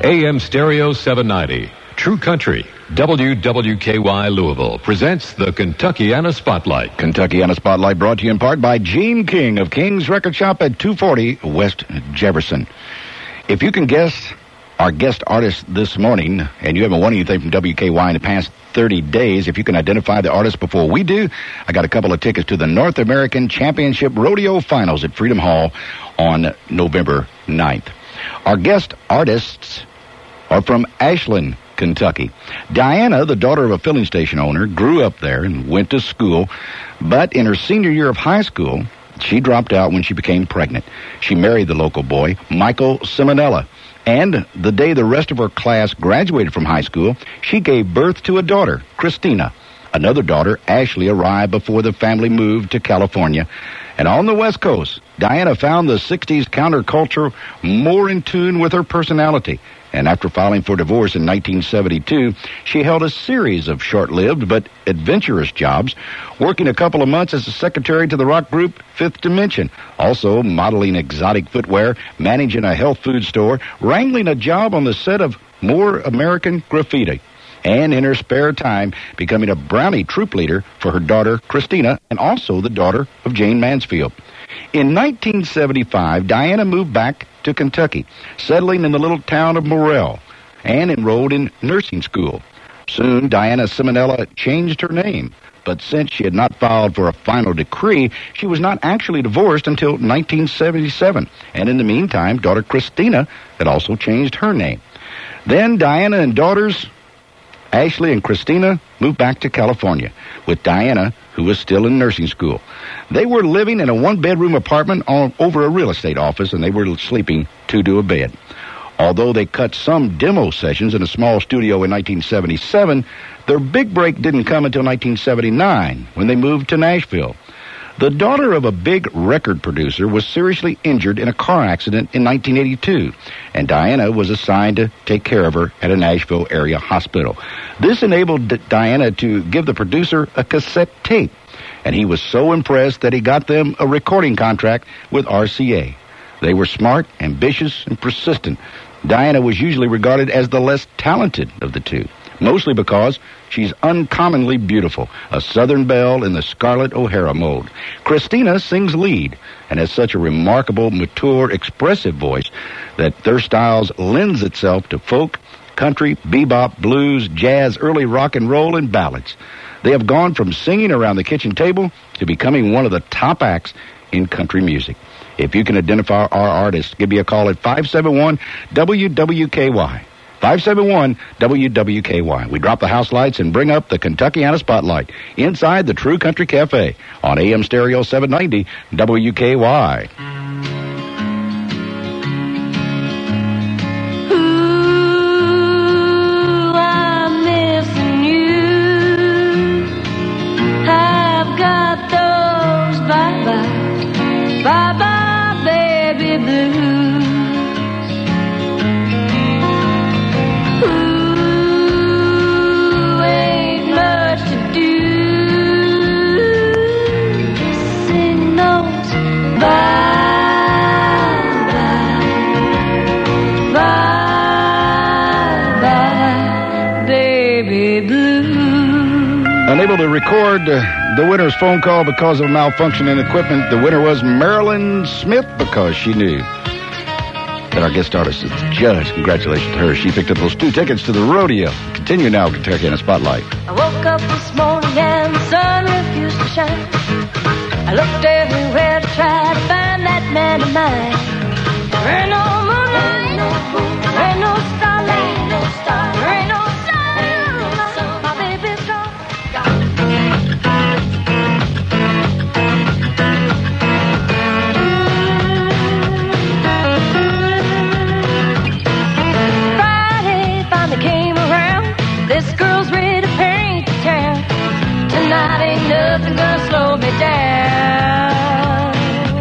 AM Stereo 790, True Country, WWKY Louisville presents the Kentuckiana Spotlight. Kentuckiana Spotlight brought to you in part by Gene King of King's Record Shop at 240 West Jefferson. If you can guess our guest artist this morning, and you haven't won anything from WKY in the past 30 days, if you can identify the artist before we do, I got a couple of tickets to the North American Championship Rodeo Finals at Freedom Hall on November 9th. Our guest artists are from Ashland, Kentucky. Diana, the daughter of a filling station owner, grew up there and went to school, but in her senior year of high school, she dropped out when she became pregnant. She married the local boy, Michael Simonella, and the day the rest of her class graduated from high school, she gave birth to a daughter, Christina. Another daughter, Ashley, arrived before the family moved to California. And on the West Coast, Diana found the 60s counterculture more in tune with her personality. And after filing for divorce in 1972, she held a series of short-lived but adventurous jobs, working a couple of months as a secretary to the rock group Fifth Dimension, also modeling exotic footwear, managing a health food store, wrangling a job on the set of More American Graffiti, and in her spare time becoming a Brownie troop leader for her daughter Christina and also the daughter of Jane Mansfield. In 1975, Diana moved back to Kentucky, settling in the little town of Morrell, and enrolled in nursing school. Soon, Diana Simonella changed her name, but since she had not filed for a final decree, she was not actually divorced until 1977, and in the meantime, daughter Christina had also changed her name. Then Diana and daughters Ashley and Christina moved back to California with Diana, who was still in nursing school. They were living in a one-bedroom apartment over a real estate office, and they were sleeping two to a bed. Although they cut some demo sessions in a small studio in 1977, their big break didn't come until 1979, when they moved to Nashville. The daughter of a big record producer was seriously injured in a car accident in 1982, and Diana was assigned to take care of her at a Nashville area hospital. This enabled Diana to give the producer a cassette tape, and he was so impressed that he got them a recording contract with RCA. They were smart, ambitious, and persistent. Diana was usually regarded as the less talented of the two, mostly because she's uncommonly beautiful, a Southern belle in the Scarlett O'Hara mold. Christina sings lead and has such a remarkable, mature, expressive voice that their styles lends itself to folk, country, bebop, blues, jazz, early rock and roll, and ballads. They have gone from singing around the kitchen table to becoming one of the top acts in country music. If you can identify our artists, give me a call at 571-WWKY. 571-WWKY. We drop the house lights and bring up the Kentuckiana Spotlight inside the True Country Cafe on AM Stereo 790 WKY. Ooh, I'm missing you. I've got those bye-bye, bye-bye baby blues. Unable to record the winner's phone call because of malfunction in equipment, the winner was Marilyn Smith because she knew that our guest artist is the judge. Congratulations to her. She picked up those 2 tickets to the rodeo. Continue now, Kentuckiana Spotlight. I woke up this morning and the sun refused to shine. I looked everywhere to try to find that man of mine. There ain't no moonlight, there ain't no starlight, there ain't no sun. My baby's gone. Friday finally came around. This girl's ready to paint the town. Tonight ain't nothing gonna slow me down.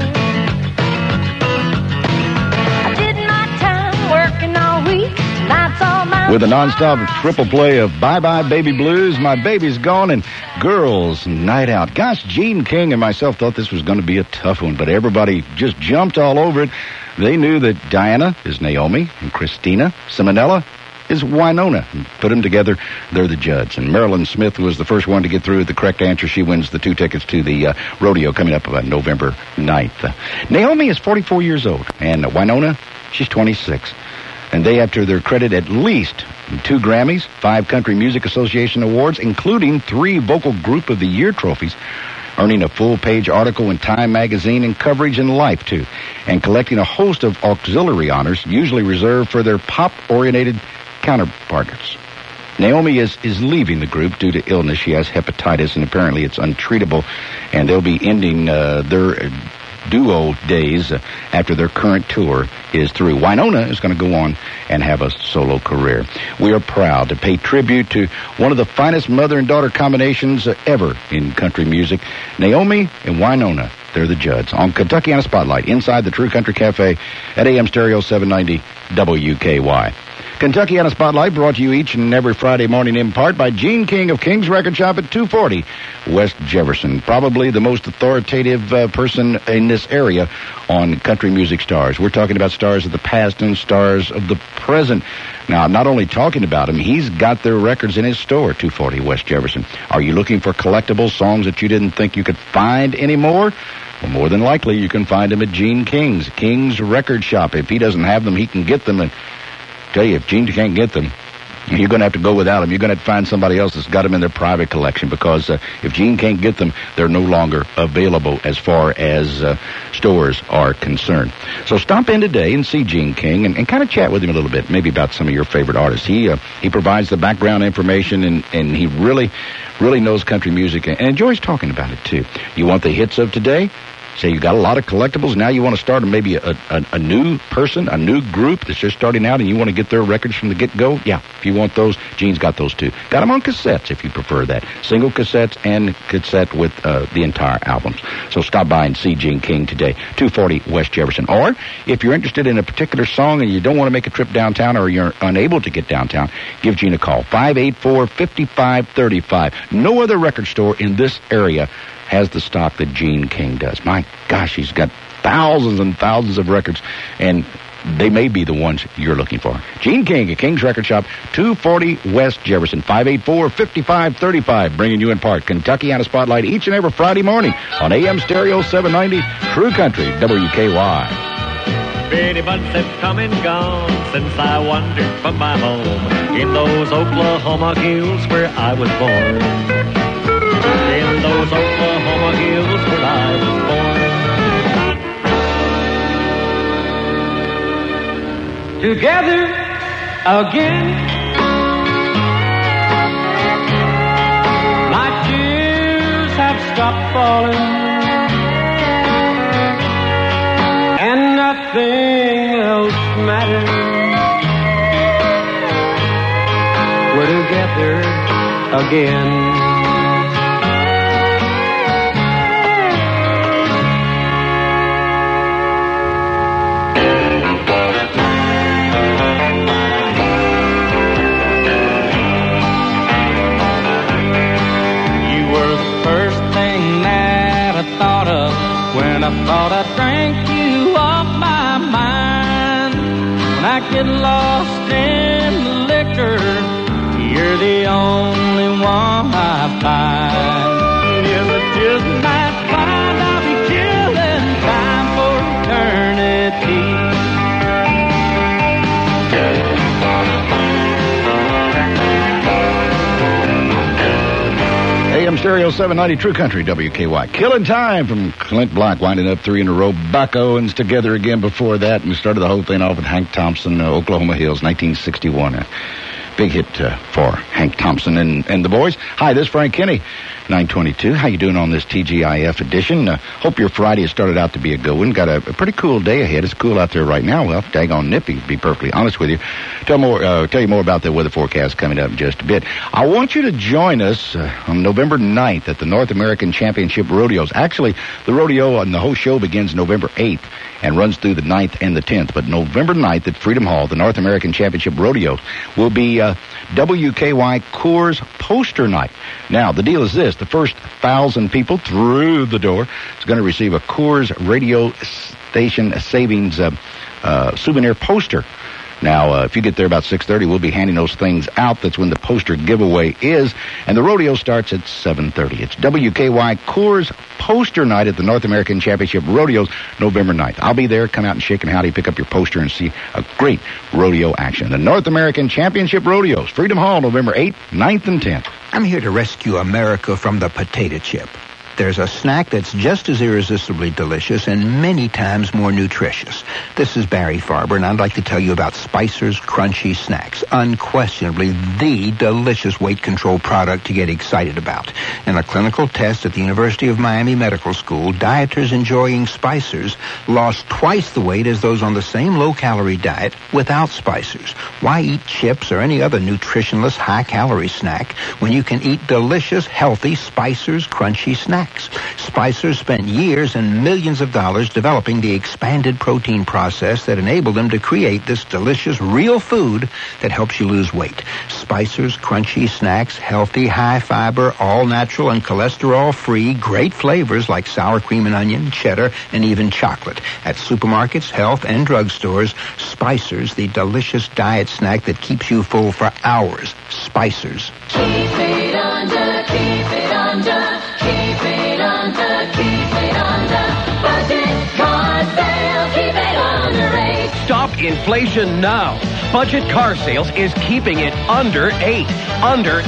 I did my time working all week. Tonight's all mine. With a nonstop triple play of Bye Bye Baby Blues, My Baby's Gone, and Girls Night Out. Gosh, Gene King and myself thought this was going to be a tough one, but everybody just jumped all over it. They knew that Diana is Naomi and Christina Simonella is Winona. And put them together, they're the Judds. And Marilyn Smith was the first one to get through the correct answer. She wins the 2 tickets to the rodeo coming up on November 9th. Naomi is 44 years old, and Winona, she's 26. And they have to their credit at least 2 Grammys, 5 Country Music Association awards, including 3 Vocal Group of the Year trophies, earning a full-page article in Time magazine and coverage in Life, too, and collecting a host of auxiliary honors, usually reserved for their pop-oriented counterparts. Naomi is leaving the group due to illness. She has hepatitis, and apparently it's untreatable, and they'll be ending their duo days after their current tour is through. Winona is going to go on and have a solo career. We are proud to pay tribute to one of the finest mother and daughter combinations ever in country music, Naomi and Winona. They're the Judds on Kentuckiana Spotlight inside the True Country Cafe at AM Stereo 790 WKY. Kentuckiana Spotlight brought to you each and every Friday morning in part by Gene King of King's Record Shop at 240 West Jefferson. Probably the most authoritative person in this area on country music stars. We're talking about stars of the past and stars of the present. Now, not only talking about him, he's got their records in his store, 240 West Jefferson. Are you looking for collectibles, songs that you didn't think you could find anymore? Well, more than likely, you can find them at Gene King's Record Shop. If he doesn't have them, he can get them. And tell you, if Gene can't get them, you're going to have to go without them. You're going to have to find somebody else that's got them in their private collection, because if Gene can't get them, they're no longer available as far as stores are concerned. So stop in today and see Gene King and kind of chat with him a little bit, maybe about some of your favorite artists. He provides the background information, and he really knows country music and enjoys talking about it, too. You want the hits of today? Say you got a lot of collectibles. Now you want to start maybe a new person, a new group that's just starting out, and you want to get their records from the get-go? Yeah, if you want those, Gene's got those too. Got them on cassettes if you prefer that. Single cassettes and cassette with the entire albums. So stop by and see Gene King today, 240 West Jefferson. Or if you're interested in a particular song and you don't want to make a trip downtown, or you're unable to get downtown, give Gene a call, 584-5535. No other record store in this area has the stock that Gene King does. My gosh, he's got thousands and thousands of records, and they may be the ones you're looking for. Gene King at King's Record Shop, 240 West Jefferson, 584-5535, bringing you in part Kentuckiana Spotlight each and every Friday morning on AM Stereo 790, True Country, WKY. Pretty months have come and gone since I wandered from my home in those Oklahoma hills where I was born. In those Oklahoma hills where I was born. Together again, my tears have stopped falling, and nothing else matters. We're together again. When I thought I drank you off my mind, when I get lost in the liquor, you're the only one I find. Yes, I just might find I'll be killing time for eternity. AM Stereo 790 True Country WKY. Killing Time from Clint Black, winding up 3 in a row. Buck Owens together again before that, and we started the whole thing off with Hank Thompson, Oklahoma Hills, 1961. A big hit for Hank Thompson and the boys. Hi, this is Frank Kinney, 922. How you doing on this TGIF edition? Hope your Friday has started out to be a good one. Got a pretty cool day ahead. It's cool out there right now. Well, daggone nippy, to be perfectly honest with you. Tell you more about the weather forecast coming up in just a bit. I want you to join us on November 9th at the North American Championship Rodeos. Actually, the rodeo and the whole show begins November 8th and runs through the 9th and the 10th. But November 9th at Freedom Hall, the North American Championship Rodeo, will be WKY Coors Poster Night. Now, the deal is this. The first 1,000 people through the door is going to receive a Coors Radio station savings souvenir poster. Now, if you get there about 6:30, we'll be handing those things out. That's when the poster giveaway is. And the rodeo starts at 7:30. It's WKY Coors Poster Night at the North American Championship Rodeos, November 9th. I'll be there. Come out and shake and howdy, pick up your poster, and see a great rodeo action. The North American Championship Rodeos, Freedom Hall, November 8th, 9th, and 10th. I'm here to rescue America from the potato chip. There's a snack that's just as irresistibly delicious and many times more nutritious. This is Barry Farber, and I'd like to tell you about Spicer's Crunchy Snacks. Unquestionably the delicious weight control product to get excited about. In a clinical test at the University of Miami Medical School, dieters enjoying Spicer's lost twice the weight as those on the same low-calorie diet without Spicer's. Why eat chips or any other nutritionless, high-calorie snack when you can eat delicious, healthy Spicer's Crunchy Snacks? Spicer's spent years and millions of dollars developing the expanded protein process that enabled them to create this delicious, real food that helps you lose weight. Spicer's Crunchy Snacks, healthy, high fiber, all natural and cholesterol free, great flavors like sour cream and onion, cheddar, and even chocolate. At supermarkets, health, and drugstores, Spicer's, the delicious diet snack that keeps you full for hours. Spicer's. Keep it under, keep it under, keep it under, keep it under. Budget car sale, keep it under 8. Stop inflation now. Budget Car Sales is keeping it under $8,000.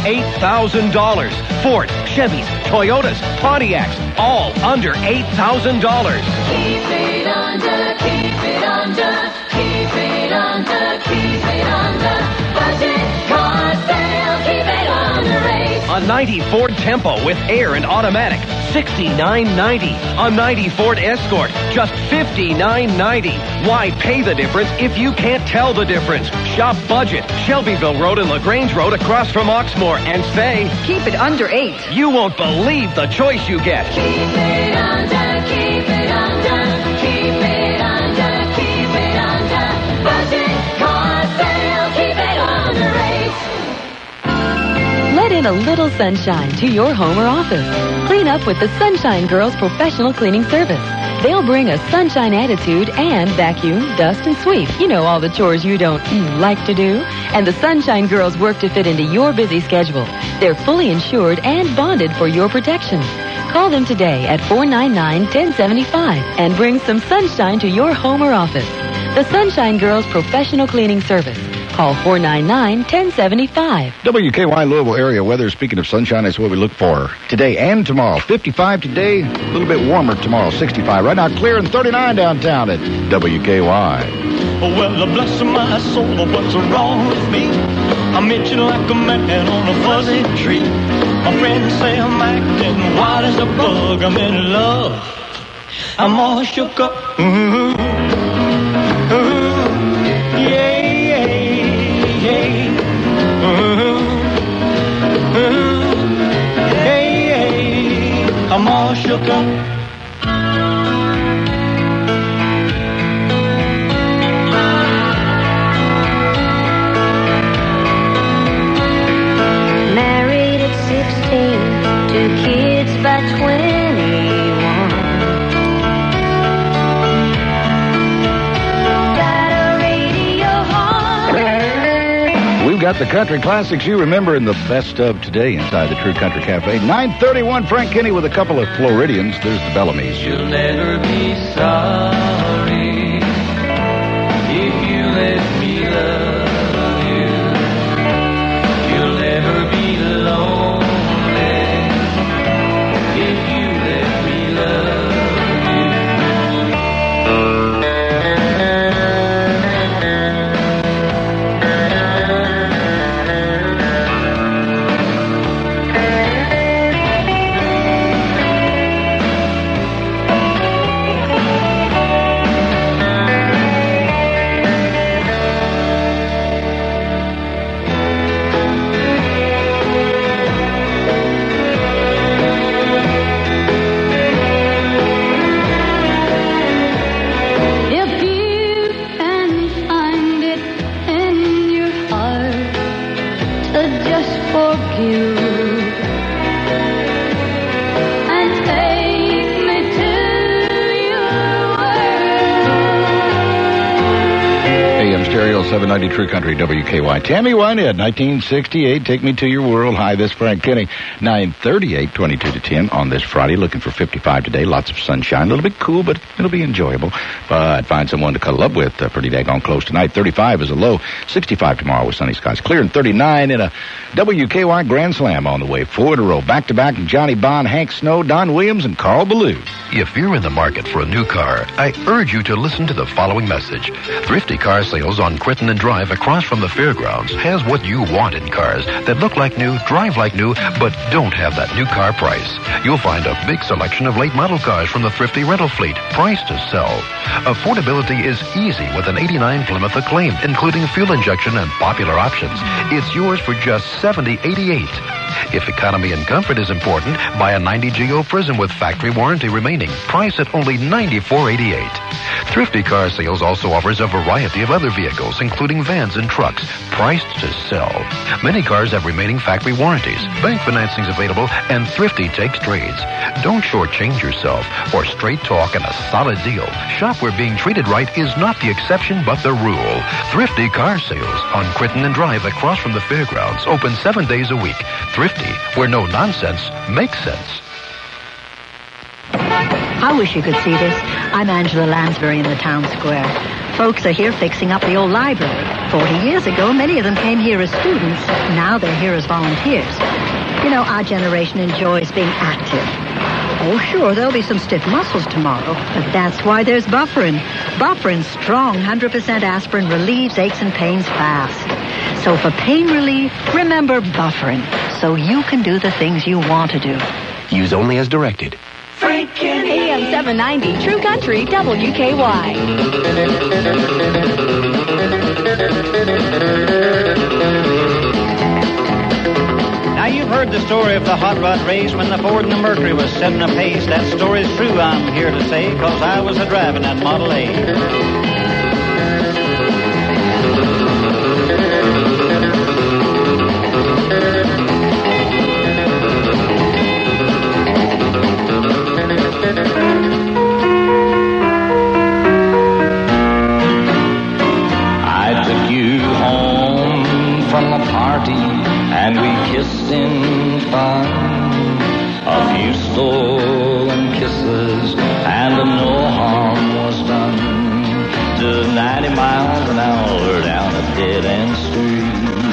Ford, Chevys, Toyotas, Pontiacs, all under $8,000. Keep it under, keep it under, keep it under, keep it under. Budget car sale, keep it under 8. A 90 Ford Tempo with air and automatic, $69.90. A 90 Ford Escort, just $59.90. Why pay the difference if you can't tell the difference? Shop Budget, Shelbyville Road and LaGrange Road across from Oxmoor, and say, keep it under 8. You won't believe the choice you get. Keep it under, keep it under, keep it under, keep it under. Budget car sale, keep it under 8. Let in a little sunshine to your home or office. Clean up with the Sunshine Girls Professional Cleaning Service. They'll bring a sunshine attitude and vacuum, dust, and sweep. You know, all the chores you don't like to do. And the Sunshine Girls work to fit into your busy schedule. They're fully insured and bonded for your protection. Call them today at 499-1075 and bring some sunshine to your home or office. The Sunshine Girls Professional Cleaning Service. Call 499-1075. WKY Louisville area weather. Speaking of sunshine, that's what we look for today and tomorrow. 55 today, a little bit warmer tomorrow, 65. Right now, clear and 39 downtown at WKY. Well, bless my soul, what's wrong with me? I'm itching like a man on a fuzzy tree. My friends say I'm acting wild as a bug. I'm in love. I'm all shook up. Ooh, yeah. I'm all shook up. Married at 16, 2 kids by 21. Got a radio heart. We've got the country classics you remember in the best of today inside the True Country Cafe. 9:31, Frank Kinney with a couple of Floridians. There's the Bellamy's. You'll never be sorry if you let me love you. You'll never be lonely if you let me love Stereo 790 True Country WKY. Tammy Wynette, 1968. Take Me to Your World. Hi, this is Frank Kenny. 9:38, 22 to 10 on this Friday. Looking for 55 today. Lots of sunshine. A little bit cool, but it'll be enjoyable. But find someone to cuddle up with. Pretty daggone close tonight. 35 is a low. 65 tomorrow with sunny skies. Clear and 39 in a WKY Grand Slam on the way. 4 in a row. Back-to-back Johnny Bond, Hank Snow, Don Williams, and Carl Ballou. If you're in the market for a new car, I urge you to listen to the following message. Thrifty Car Sales on Crittenden Drive across from the fairgrounds has what you want in cars that look like new, drive like new, but don't have that new car price. You'll find a big selection of late model cars from the thrifty rental fleet, priced to sell. Affordability is easy with an 89 Plymouth Acclaim, including fuel injection and popular options. It's yours for just $70.88. If economy and comfort is important, buy a 90 GO Prism with factory warranty remaining, priced at only $94.88. Thrifty Car Sales also offers a variety of other vehicles, including vans and trucks, priced to sell. Many cars have remaining factory warranties, bank financing's available, and Thrifty takes trades. Don't shortchange yourself. For straight talk and a solid deal, shop where being treated right is not the exception but the rule. Thrifty Car Sales on Crittenden Drive across from the fairgrounds, open 7 days a week. Thrifty, where no nonsense makes sense. I wish you could see this. I'm Angela Lansbury in the town square. Folks are here fixing up the old library. 40 years ago, many of them came here as students. Now they're here as volunteers. You know, our generation enjoys being active. Oh, sure, there'll be some stiff muscles tomorrow, but that's why there's Bufferin. Bufferin strong, 100% aspirin relieves aches and pains fast. So for pain relief, remember Bufferin, so you can do the things you want to do. Use only as directed. Frank Kenny. AM 790, True Country, WKY. Now, you've heard the story of the hot rod race when the Ford and the Mercury was setting a pace. That story's true, I'm here to say, 'cause I was a-driving that Model A. And we kissed in fun, a few stolen kisses, and no harm was done. To 90 miles an hour down a dead-end street.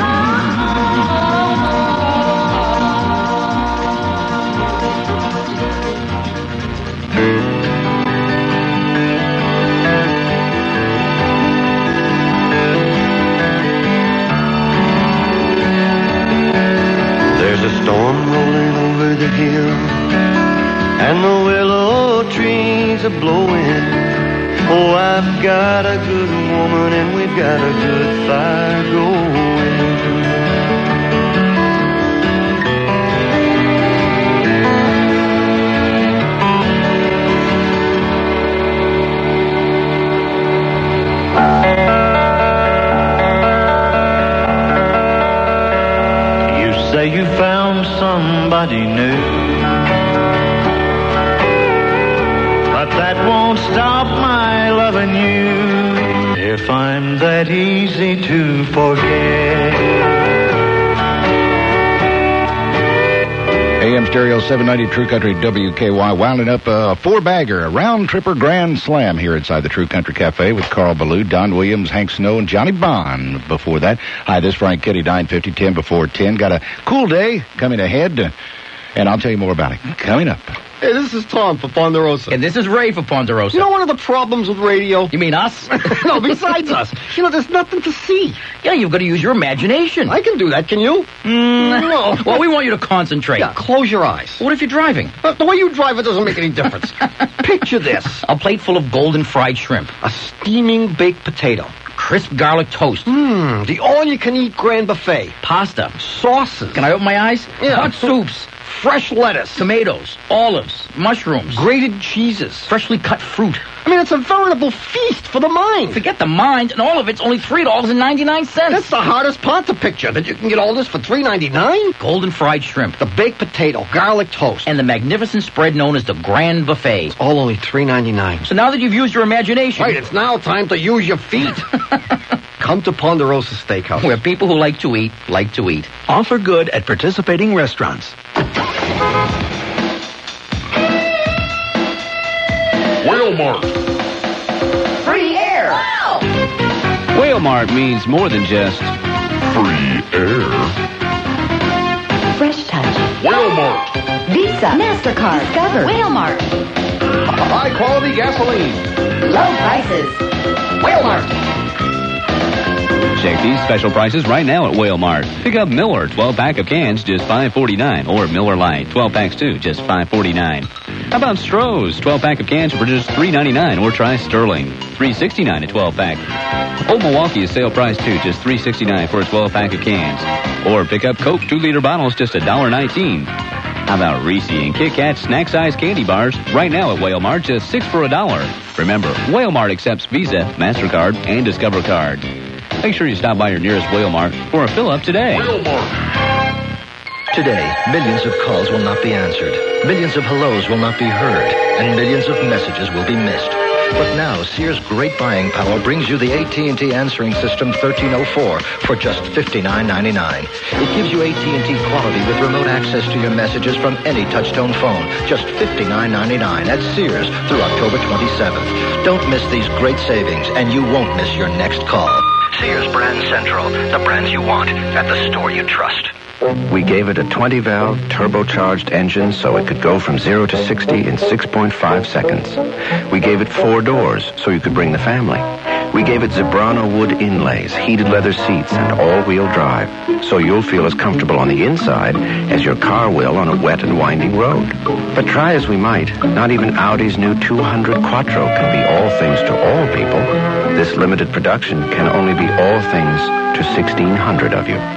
There's a storm rolling over the hill, and the willow trees are blowing. Oh, I've got a good woman, and we've got a good fire going. Say you found somebody new, but that won't stop my loving you if I'm that easy to forget. AM Stereo 790 True Country WKY, winding up a four-bagger, a round-tripper grand slam here inside the True Country Cafe with Carl Ballou, Don Williams, Hank Snow, and Johnny Bond before that. Hi, this is Frank Kitty, 9:50, 10 before 10. Got a cool day coming ahead, and I'll tell you more about it coming up. Hey, this is Tom for Ponderosa. And this is Ray for Ponderosa. You know one of the problems with radio? You mean us? No, besides us. You know, there's nothing to see. Yeah, you've got to use your imagination. I can do that, can you? No. Well, we want you to concentrate. Yeah, close your eyes. What if you're driving? The way you drive it doesn't make any difference. Picture this. A plate full of golden fried shrimp. A steaming baked potato. Crisp garlic toast. The all-you-can-eat grand buffet. Pasta. Sauces. Can I open my eyes? Yeah. Hot soups. Fresh lettuce. Tomatoes. Olives. Mushrooms. Grated cheeses. Freshly cut fruit. I mean, it's a veritable feast for the mind. Forget the mind, and all of it's only $3.99. That's the hardest part to picture, that you can get all this for $3.99? Golden fried shrimp. The baked potato, garlic toast. And the magnificent spread known as the Grand Buffet. All only $3.99. So now that you've used your imagination... Right, it's now time to use your feet. Come to Ponderosa Steakhouse. Where people who like to eat, like to eat. Offer good at participating restaurants. Whale-Mart. Free air. Wow. Whale-Mart means more than just free air. Fresh touch. Whale-Mart. Visa. MasterCard. Discover. Whale-Mart. High-quality gasoline. Low prices. Whale-Mart. Check these special prices right now at Whale-Mart. Pick up Miller 12-pack of cans, just $5.49, or Miller Lite 12 packs too, just $5.49. How about Stroh's 12-pack of cans for just $3.99, or try Sterling $3.69 a 12-pack. Old Milwaukee is sale price too, just $3.69 for a 12-pack of cans, or pick up Coke 2-liter bottles, just $1.19. How about Reese and Kit Kat snack-sized candy bars right now at Whale-Mart, just $6 for $1. Remember, Whale-Mart accepts Visa, MasterCard, and Discover Card. Make sure you stop by your nearest Whale-Mart for a fill-up today. Today, millions of calls will not be answered, millions of hellos will not be heard, and millions of messages will be missed. But now, Sears' great buying power brings you the AT&T Answering System 1304 for just $59.99. It gives you AT&T quality with remote access to your messages from any touch-tone phone. Just $59.99 at Sears through October 27th. Don't miss these great savings, and you won't miss your next call. Sears Brand Central, the brands you want at the store you trust. We gave it a 20-valve turbocharged engine so it could go from 0 to 60 in 6.5 seconds. We gave it 4 doors so you could bring the family. We gave it Zebrano wood inlays, heated leather seats, and all-wheel drive, so you'll feel as comfortable on the inside as your car will on a wet and winding road. But try as we might, not even Audi's new 200 Quattro can be all things to all people. This limited production can only be all things to 1,600 of you.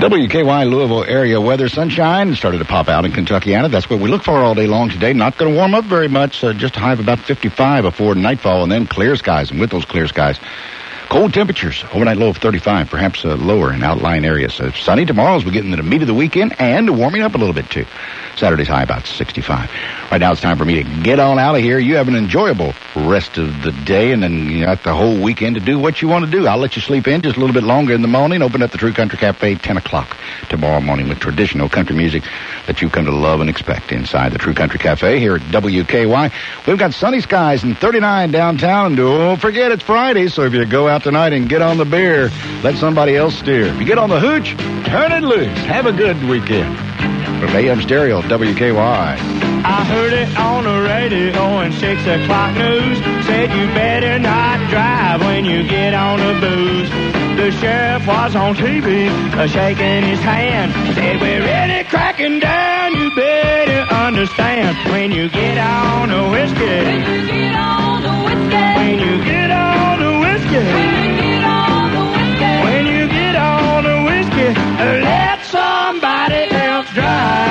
WKY Louisville area weather. Sunshine started to pop out in Kentuckiana. That's what we look for all day long today. Not going to warm up very much. Just a high of about 55 before nightfall, and then clear skies. And with those clear skies, cold temperatures. Overnight low of 35, perhaps lower in outlying areas. So sunny tomorrow as we get into the meat of the weekend, and warming up a little bit too. Saturday's high about 65. Right now it's time for me to get on out of here. You have an enjoyable rest of the day, and then you got the whole weekend to do what you want to do. I'll let you sleep in just a little bit longer in the morning. Open up the True Country Cafe 10 o'clock tomorrow morning with traditional country music that you've come to love and expect inside the True Country Cafe here at WKY. We've got sunny skies and 39 downtown, and don't forget it's Friday, so if you go out tonight and get on the beer, let somebody else steer. If you get on the hooch, turn it loose. Have a good weekend. From AM Stereo, WKY. I heard it on the radio in 6 o'clock news. Said you better not drive when you get on the booze. The sheriff was on TV, shaking his hand. Said we're really cracking down. You better understand when you get on the whiskey. When you get on the whiskey. When you get on the whiskey. When you get on the whiskey. When you get on the whiskey, let somebody else drive.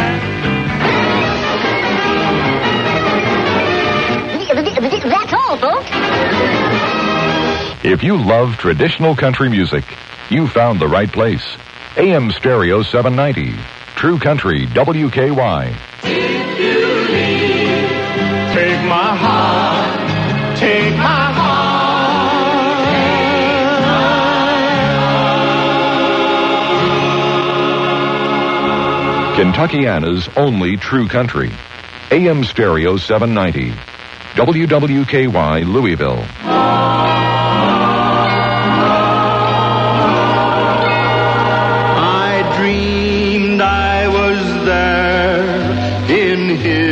That's all, folks. If you love traditional country music, you found the right place. AM Stereo 790. True Country WKY. If you leave, take my heart, take my heart. Kentuckiana's only true country. AM Stereo 790. WWKY Louisville. I dreamed I was there in his